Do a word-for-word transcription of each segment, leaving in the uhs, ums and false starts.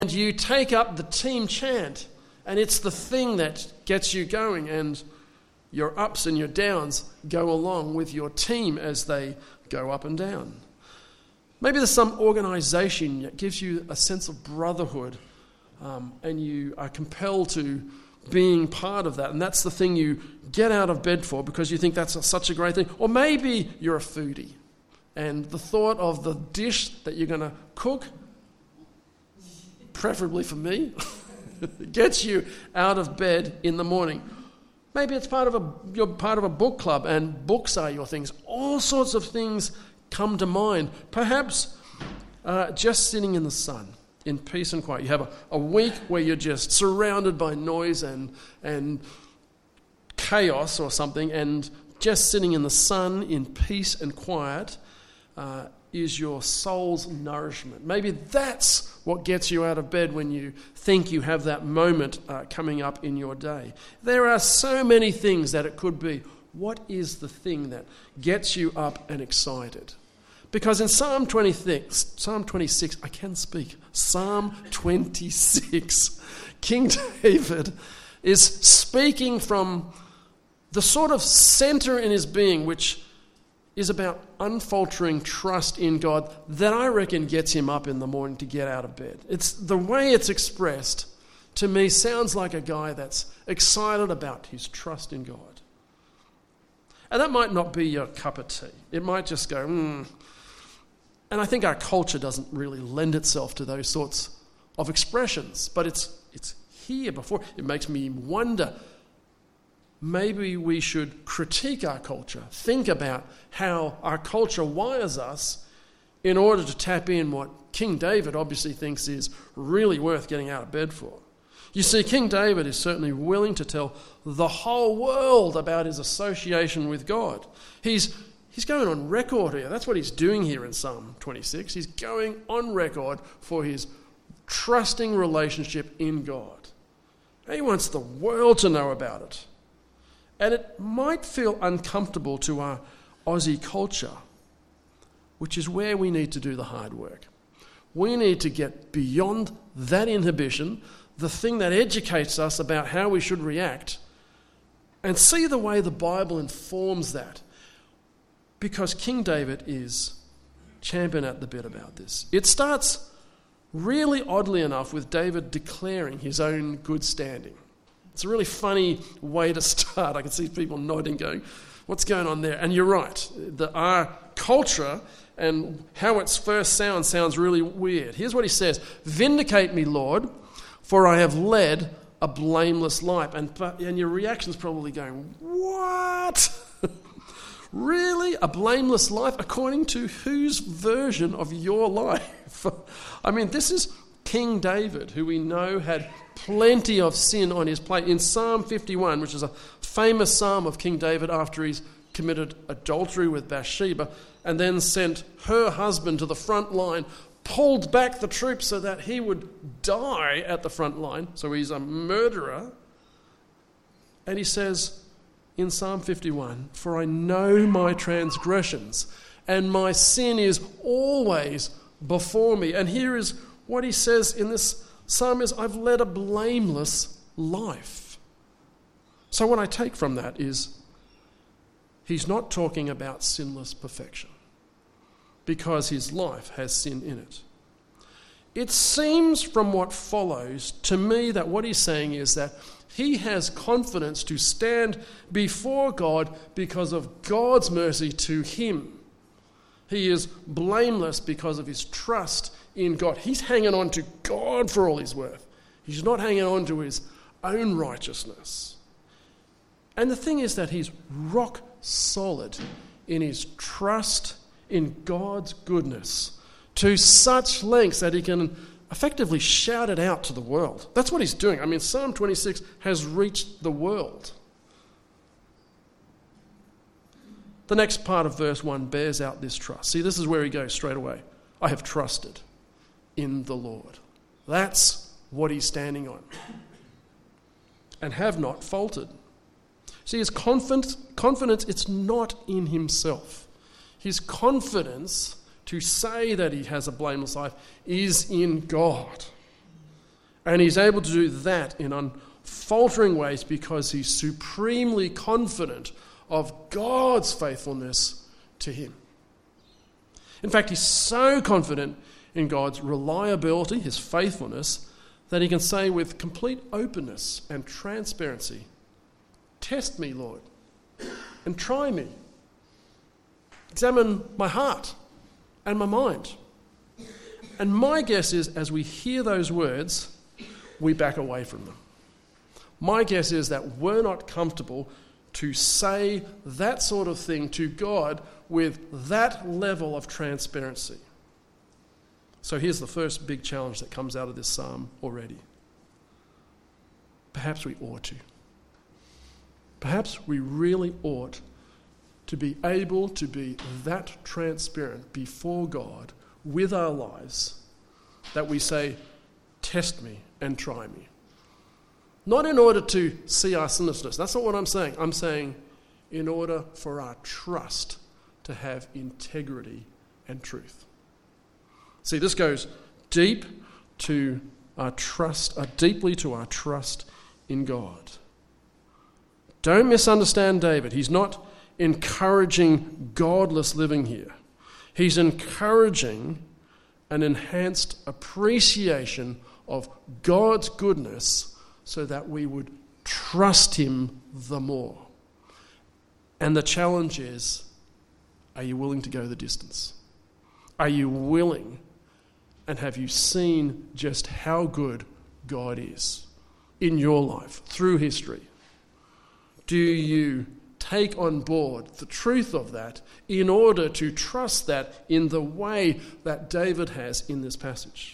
And you take up the team chant, and it's the thing that gets you going, and your ups and your downs go along with your team as they go up and down. Maybe there's some organisation that gives you a sense of brotherhood, um, and you are compelled to being part of that, and that's the thing you get out of bed for because you think that's a, such a great thing. Or maybe you're a foodie, and the thought of the dish that you're going to cook, preferably for me, gets you out of bed in the morning. Maybe it's part of a you're part of a book club, and books are your things. All sorts of things come to mind. Perhaps uh, just sitting in the sun, in peace and quiet. You have a, a week where you're just surrounded by noise and and chaos or something, and just sitting in the sun in peace and quiet uh, is your soul's nourishment. Maybe that's what gets you out of bed when you think you have that moment uh, coming up in your day. There are so many things that it could be. What is the thing that gets you up and excited? Because in Psalm twenty-six, Psalm twenty-six, I can speak, Psalm twenty-six, King David is speaking from the sort of center in his being, which is about unfaltering trust in God, that I reckon gets him up in the morning to get out of bed. It's the way it's expressed, to me, sounds like a guy that's excited about his trust in God. And that might not be your cup of tea. It might just go, hmm. And I think our culture doesn't really lend itself to those sorts of expressions, but it's it's here before. It makes me wonder, maybe we should critique our culture, think about how our culture wires us in order to tap in what King David obviously thinks is really worth getting out of bed for. You see, King David is certainly willing to tell the whole world about his association with God. He's He's going on record here. That's what he's doing here in Psalm twenty-six. He's going on record for his trusting relationship in God. And he wants the world to know about it. And it might feel uncomfortable to our Aussie culture, which is where we need to do the hard work. We need to get beyond that inhibition, the thing that educates us about how we should react, and see the way the Bible informs that. Because King David is champing at the bit about this. It starts really oddly enough with David declaring his own good standing. It's a really funny way to start. I can see people nodding, going, what's going on there? And you're right. The, our culture and how its first sound sounds really weird. Here's what he says: "Vindicate me, Lord, for I have led a blameless life." And, and your reaction's probably going, what? Really? A blameless life? According to whose version of your life? I mean, this is King David, who we know had plenty of sin on his plate. In Psalm fifty-one, which is a famous psalm of King David after he's committed adultery with Bathsheba and then sent her husband to the front line, pulled back the troops so that he would die at the front line. So he's a murderer. And he says in Psalm fifty-one, "For I know my transgressions, and my sin is always before me." And here is what he says in this psalm is, I've led a blameless life. So what I take from that is he's not talking about sinless perfection, because his life has sin in it. It seems from what follows to me that what he's saying is that he has confidence to stand before God because of God's mercy to him. He is blameless because of his trust in God. He's hanging on to God for all he's worth. He's not hanging on to his own righteousness. And the thing is that he's rock solid in his trust in God's goodness to such lengths that he can effectively shout it out to the world. That's what he's doing. I mean, Psalm twenty-six has reached the world. The next part of verse one bears out this trust. See, this is where he goes straight away. I have trusted in the Lord. That's what he's standing on. And have not faltered. See, his confidence, confidence, it's not in himself. His confidence to say that he has a blameless life is in God. And he's able to do that in unfaltering ways because he's supremely confident of God's faithfulness to him. In fact, he's so confident in God's reliability, his faithfulness, that he can say with complete openness and transparency, "Test me, Lord, and try me. Examine my heart and my mind." And my guess is, as we hear those words, we back away from them. My guess is that we're not comfortable to say that sort of thing to God with that level of transparency. So here's the first big challenge that comes out of this psalm already. Perhaps we ought to. Perhaps we really ought to be able to be that transparent before God with our lives that we say, "Test me and try me." Not in order to see our sinlessness. That's not what I'm saying. I'm saying in order for our trust to have integrity and truth. See, this goes deep to our trust, uh, deeply to our trust in God. Don't misunderstand David. He's not encouraging godless living here. He's encouraging an enhanced appreciation of God's goodness so that we would trust him the more. And the challenge is, are you willing to go the distance? Are you willing, and have you seen just how good God is in your life through history? Do you take on board the truth of that in order to trust that in the way that David has in this passage?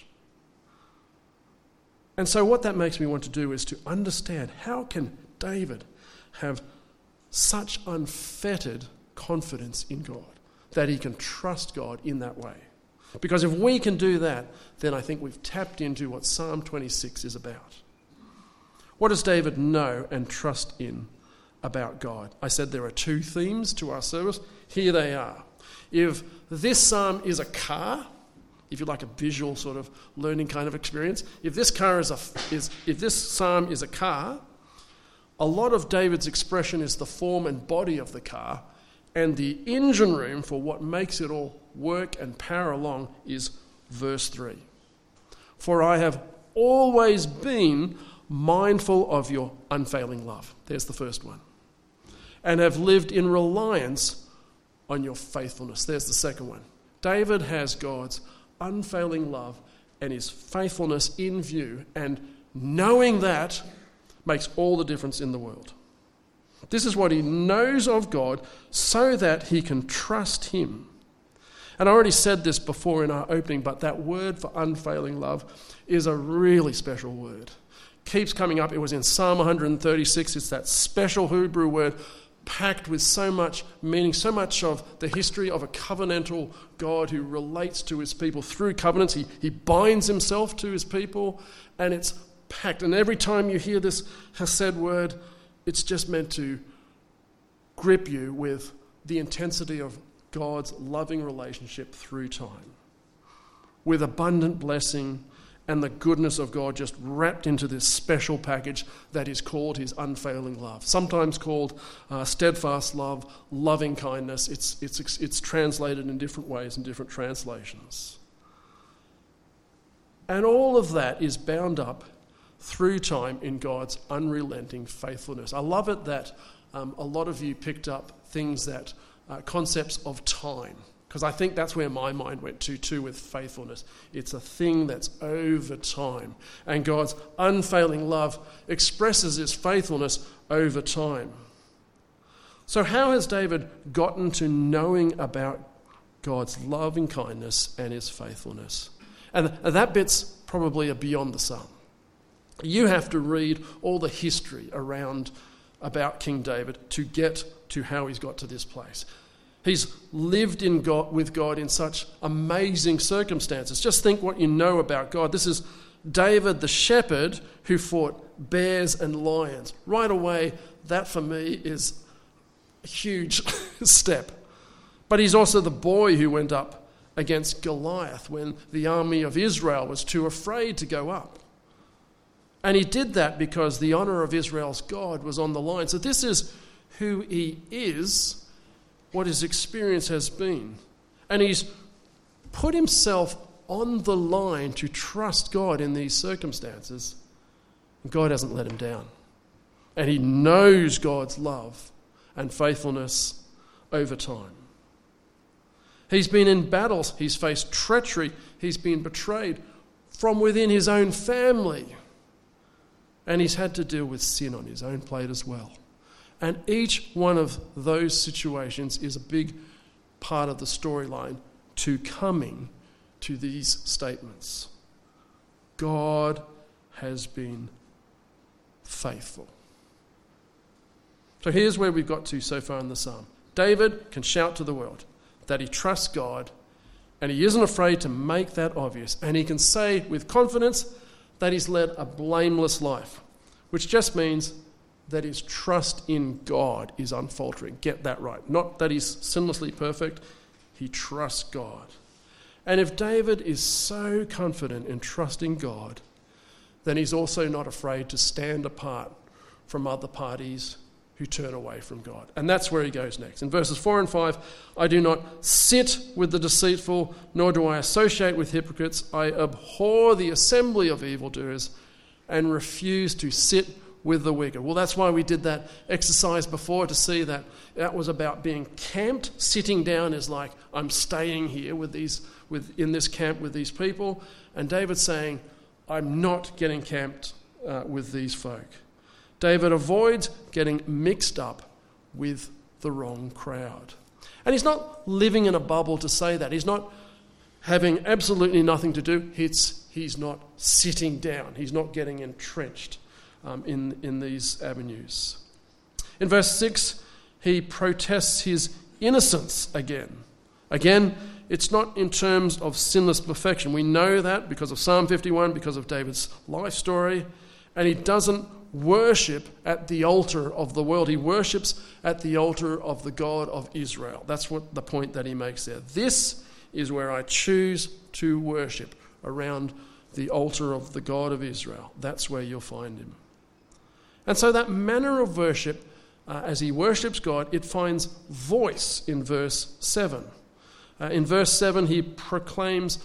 And so what that makes me want to do is to understand, how can David have such unfettered confidence in God that he can trust God in that way? Because if we can do that, then I think we've tapped into what Psalm twenty-six is about. What does David know and trust in about God? I said there are two themes to our service. Here they are. If this psalm is a car, if you like a visual sort of learning kind of experience, if this car is a is if this psalm is a car, a lot of David's expression is the form and body of the car, and the engine room for what makes it all work and power along is verse three. For I have always been mindful of your unfailing love. There's the first one. And have lived in reliance on your faithfulness. There's the second one. David has God's unfailing love and his faithfulness in view, and knowing that makes all the difference in the world. This is what he knows of God so that he can trust him. And I already said this before in our opening, but that word for unfailing love is a really special word. Keeps coming up. It was in Psalm one thirty-six. It's that special Hebrew word packed with so much meaning, so much of the history of a covenantal God who relates to his people through covenants. He, he binds himself to his people, and it's packed. And every time you hear this Hesed word, it's just meant to grip you with the intensity of God's loving relationship through time, with abundant blessing and the goodness of God just wrapped into this special package that is called his unfailing love, sometimes called uh, steadfast love, loving kindness. It's, it's, it's translated in different ways in different translations. And all of that is bound up through time in God's unrelenting faithfulness. I love it that um, a lot of you picked up things that, uh, concepts of time, because I think that's where my mind went to too with faithfulness. It's a thing that's over time. And God's unfailing love expresses his faithfulness over time. So how has David gotten to knowing about God's loving kindness and his faithfulness? And that bit's probably a beyond the psalm. You have to read all the history around about King David to get to how he's got to this place. He's lived in God, with God in such amazing circumstances. Just think what you know about God. This is David the shepherd who fought bears and lions. Right away, that for me is a huge step. But he's also the boy who went up against Goliath when the army of Israel was too afraid to go up. And he did that because the honor of Israel's God was on the line. So this is who he is, what his experience has been. And he's put himself on the line to trust God in these circumstances. And God hasn't let him down. And he knows God's love and faithfulness over time. He's been in battles. He's faced treachery. He's been betrayed from within his own family. And he's had to deal with sin on his own plate as well. And each one of those situations is a big part of the storyline to coming to these statements. God has been faithful. So here's where we've got to so far in the psalm. David can shout to the world that he trusts God and he isn't afraid to make that obvious. And he can say with confidence that he's led a blameless life, which just means that his trust in God is unfaltering. Get that right. Not that he's sinlessly perfect. He trusts God. And if David is so confident in trusting God, then he's also not afraid to stand apart from other parties who turn away from God. And that's where he goes next. In verses four and five, I do not sit with the deceitful, nor do I associate with hypocrites. I abhor the assembly of evildoers and refuse to sit with the wicked. Well, that's why we did that exercise before, to see that that was about being camped. Sitting down is like, I'm staying here with these, with in this camp with these people. And David's saying, I'm not getting camped uh, with these folk. David avoids getting mixed up with the wrong crowd. And he's not living in a bubble to say that. He's not having absolutely nothing to do. It's, he's not sitting down. He's not getting entrenched um, in, in these avenues. In verse six, he protests his innocence again. Again, it's not in terms of sinless perfection. We know that because of Psalm fifty-one, because of David's life story. And he doesn't worship at the altar of the world. He worships at the altar of the God of Israel. That's what the point that he makes there. This is where I choose to worship, around the altar of the God of Israel. That's where you'll find him. And so that manner of worship, uh, as he worships God, it finds voice in verse seven. Uh, in verse seven, he proclaims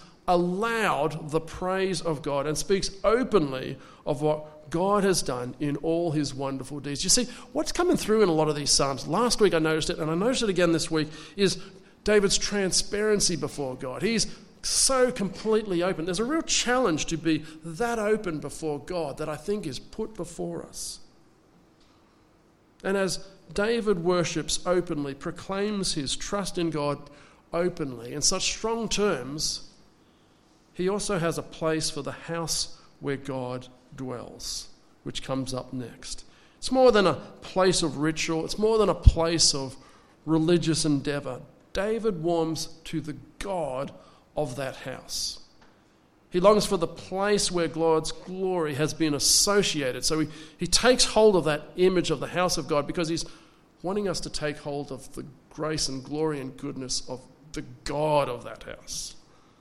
aloud the praise of God and speaks openly of what God has done in all his wonderful deeds. You see, what's coming through in a lot of these psalms, last week I noticed it, and I noticed it again this week, is David's transparency before God. He's so completely open. There's a real challenge to be that open before God that I think is put before us. And as David worships openly, proclaims his trust in God openly, in such strong terms, he also has a place for the house where God dwells, which comes up next. It's more than a place of ritual. It's more than a place of religious endeavour. David warms to the God of that house. He longs for the place where God's glory has been associated. So he, he takes hold of that image of the house of God because he's wanting us to take hold of the grace and glory and goodness of the God of that house.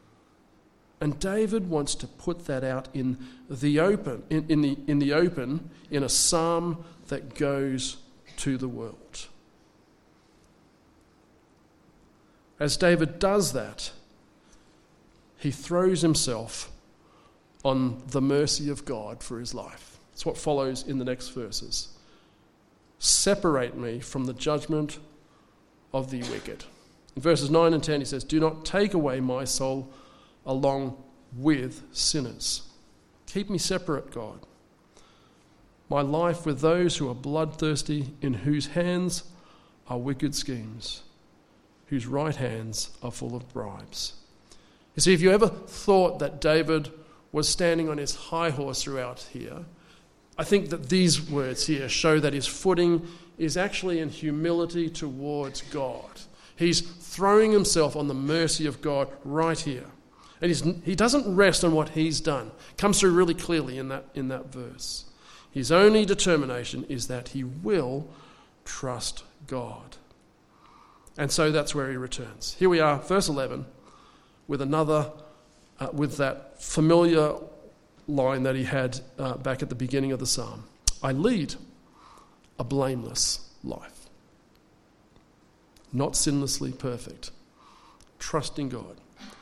And David wants to put that out in the open, in, in the in the open, in a psalm that goes to the world. As David does that, he throws himself on the mercy of God for his life. It's what follows in the next verses. Separate me from the judgment of the wicked. In verses nine and ten he says, do not take away my soul along with sinners. Keep me separate, God. My life with those who are bloodthirsty, in whose hands are wicked schemes, whose right hands are full of bribes. You see, if you ever thought that David was standing on his high horse throughout here, I think that these words here show that his footing is actually in humility towards God. He's throwing himself on the mercy of God right here. And he's, he doesn't rest on what he's done. It comes through really clearly in that, in that verse. His only determination is that he will trust God. And so that's where he returns. Here we are, verse eleven, with another, uh, with that familiar line that he had uh, back at the beginning of the psalm. I lead a blameless life. Not sinlessly perfect. Trusting God.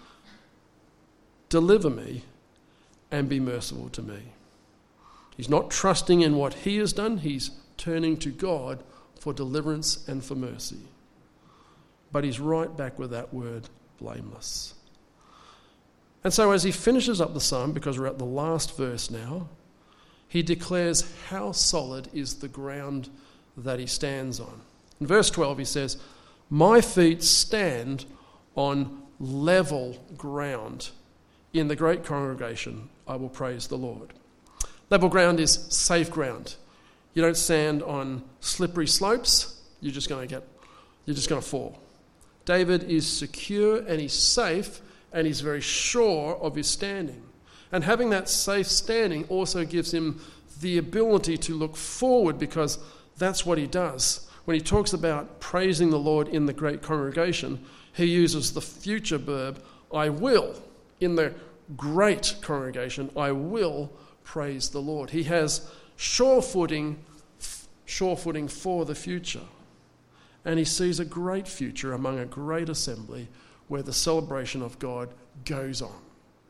Deliver me and be merciful to me. He's not trusting in what he has done. He's turning to God for deliverance and for mercy. But he's right back with that word, blameless. And so as he finishes up the psalm, because we're at the last verse now, he declares how solid is the ground that he stands on. In verse twelve he says, my feet stand on level ground. In the great congregation, I will praise the Lord. Level ground is safe ground. You don't stand on slippery slopes. You're just going to get, you're just going to fall. David is secure and he's safe and he's very sure of his standing. And having that safe standing also gives him the ability to look forward, because that's what he does. When he talks about praising the Lord in the great congregation, he uses the future verb, I will. In the great congregation, I will praise the Lord. He has sure footing, sure footing for the future. And he sees a great future among a great assembly where the celebration of God goes on.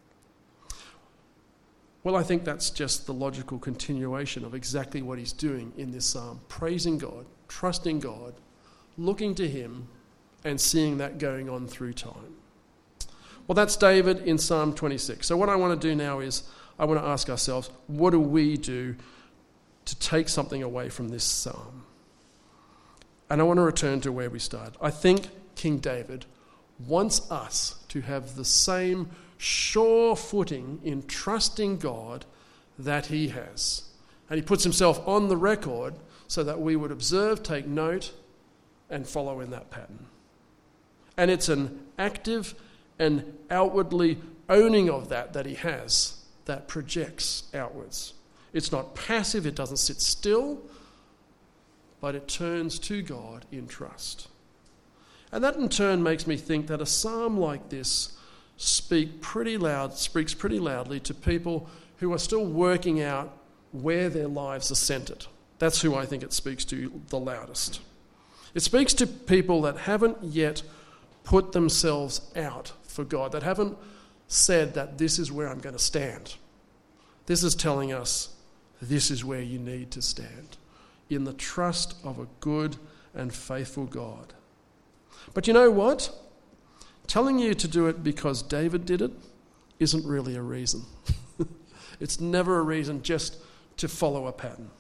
Well, I think that's just the logical continuation of exactly what he's doing in this psalm. Praising God, trusting God, looking to him, and seeing that going on through time. Well, that's David in Psalm twenty-six. So what I want to do now is I want to ask ourselves, what do we do to take something away from this psalm? And I want to return to where we started. I think King David wants us to have the same sure footing in trusting God that he has. And he puts himself on the record so that we would observe, take note, and follow in that pattern. And it's an active and outwardly owning of that that he has that projects outwards. It's not passive, it doesn't sit still, but it turns to God in trust. And that in turn makes me think that a psalm like this speak pretty loud, speaks pretty loudly to people who are still working out where their lives are centered. That's who I think it speaks to the loudest. It speaks to people that haven't yet put themselves out for God, that haven't said that this is where I'm going to stand. This is telling us this is where you need to stand, in the trust of a good and faithful God. But you know what? Telling you to do it because David did it isn't really a reason. It's never a reason just to follow a pattern.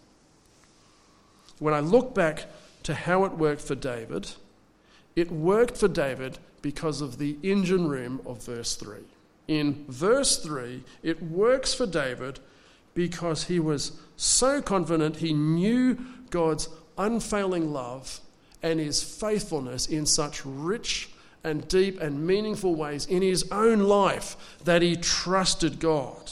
When I look back to how it worked for David, it worked for David because of the engine room of verse three. In verse three, it works for David because he was so confident he knew God's unfailing love and his faithfulness in such rich and deep and meaningful ways in his own life that he trusted God.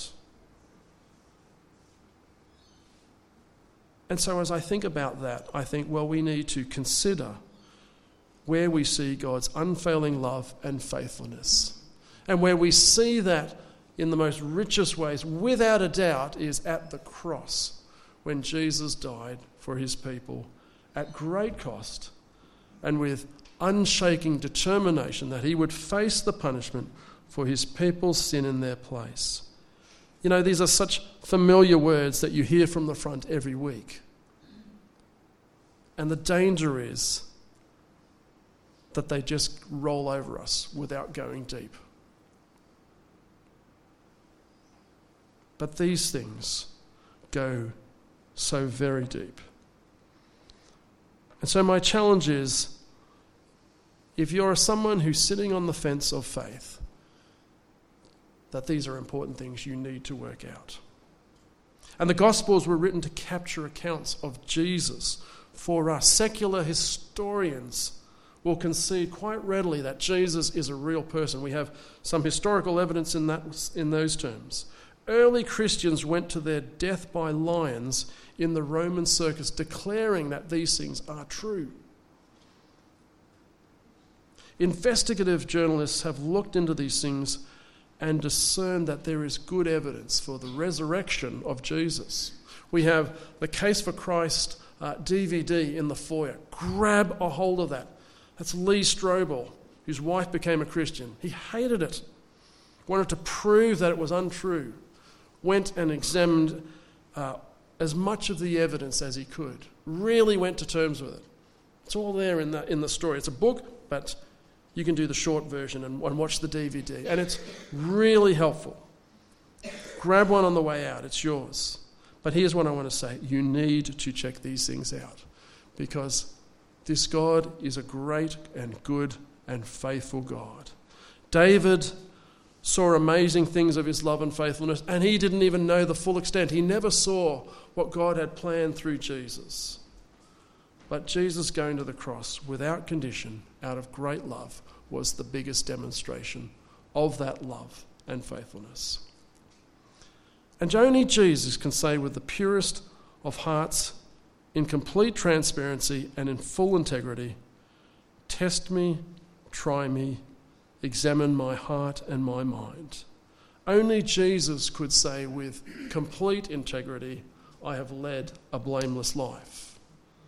And so as I think about that, I think, well, we need to consider where we see God's unfailing love and faithfulness. And where we see that in the most richest ways, without a doubt, is at the cross, when Jesus died for his people at great cost and with unshaking determination that he would face the punishment for his people's sin in their place. You know, these are such familiar words that you hear from the front every week. And the danger is that they just roll over us without going deep. But these things go so very deep. And so my challenge is, if you're someone who's sitting on the fence of faith, that these are important things you need to work out. And the Gospels were written to capture accounts of Jesus for us. Secular historians will concede quite readily that Jesus is a real person. We have some historical evidence in that, in those terms. Early Christians went to their death by lions in the Roman circus, declaring that these things are true. Investigative journalists have looked into these things and discern that there is good evidence for the resurrection of Jesus. We have the Case for Christ uh, D V D in the foyer. Grab a hold of that. That's Lee Strobel, whose wife became a Christian. He hated it, wanted to prove that it was untrue, went and examined uh, as much of the evidence as he could, really went to terms with it. It's all there in the, in the story. It's a book, but you can do the short version and, and watch the D V D. And it's really helpful. Grab one on the way out. It's yours. But here's what I want to say. You need to check these things out, because this God is a great and good and faithful God. David saw amazing things of his love and faithfulness, and he didn't even know the full extent. He never saw what God had planned through Jesus. But Jesus going to the cross without condition, out of great love, was the biggest demonstration of that love and faithfulness. And only Jesus can say with the purest of hearts, in complete transparency and in full integrity, test me, try me, examine my heart and my mind. Only Jesus could say with complete integrity, I have led a blameless life.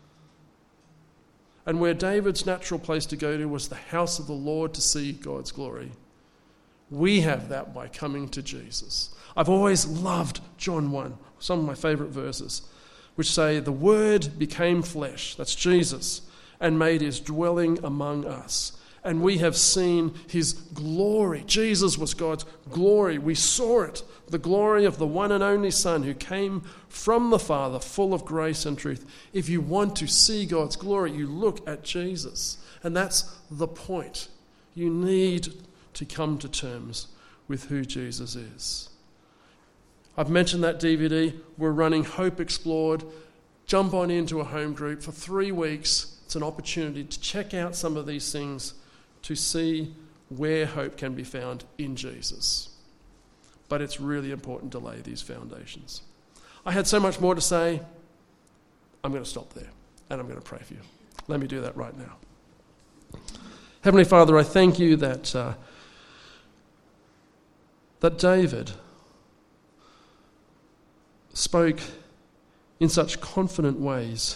And where David's natural place to go to was the house of the Lord to see God's glory, we have that by coming to Jesus. I've always loved John one, some of my favourite verses, which say, the Word became flesh, that's Jesus, and made his dwelling among us. And we have seen his glory. Jesus was God's glory. We saw it, the glory of the one and only Son who came from the Father, full of grace and truth. If you want to see God's glory, you look at Jesus. And that's the point. You need to come to terms with who Jesus is. I've mentioned that D V D. We're running Hope Explored. Jump on into a home group for three weeks. It's an opportunity to check out some of these things, to see where hope can be found in Jesus. But it's really important to lay these foundations. I had so much more to say. I'm going to stop there, and I'm going to pray for you. Let me do that right now. Heavenly Father, I thank you that uh, that David spoke in such confident ways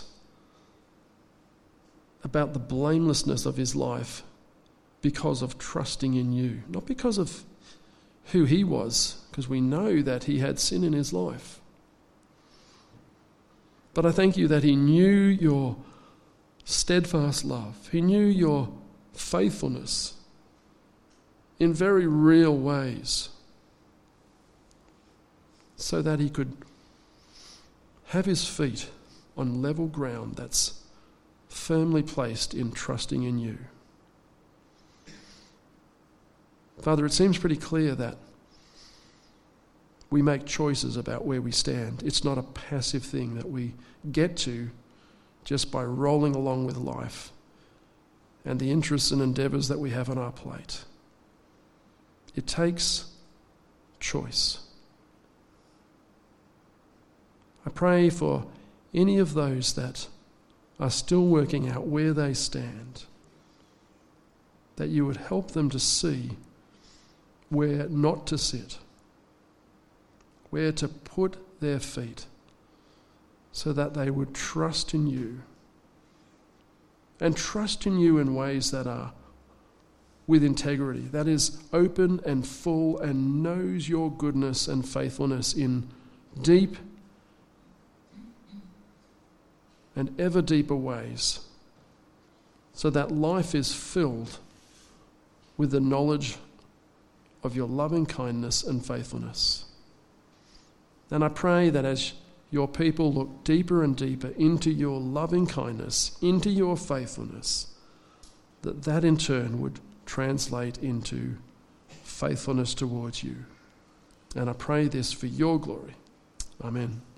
about the blamelessness of his life because of trusting in you, not because of who he was, because we know that he had sin in his life. But I thank you that he knew your steadfast love. He knew your faithfulness in very real ways, so that he could have his feet on level ground that's firmly placed in trusting in you. Father, it seems pretty clear that we make choices about where we stand. It's not a passive thing that we get to just by rolling along with life and the interests and endeavours that we have on our plate. It takes choice. I pray for any of those that are still working out where they stand, that you would help them to see where not to sit, where to put their feet, so that they would trust in you, and trust in you in ways that are with integrity, that is open and full and knows your goodness and faithfulness in deep and ever deeper ways, so that life is filled with the knowledge of your loving kindness and faithfulness. And I pray that as your people look deeper and deeper into your loving kindness, into your faithfulness, that that in turn would translate into faithfulness towards you. And I pray this for your glory. Amen.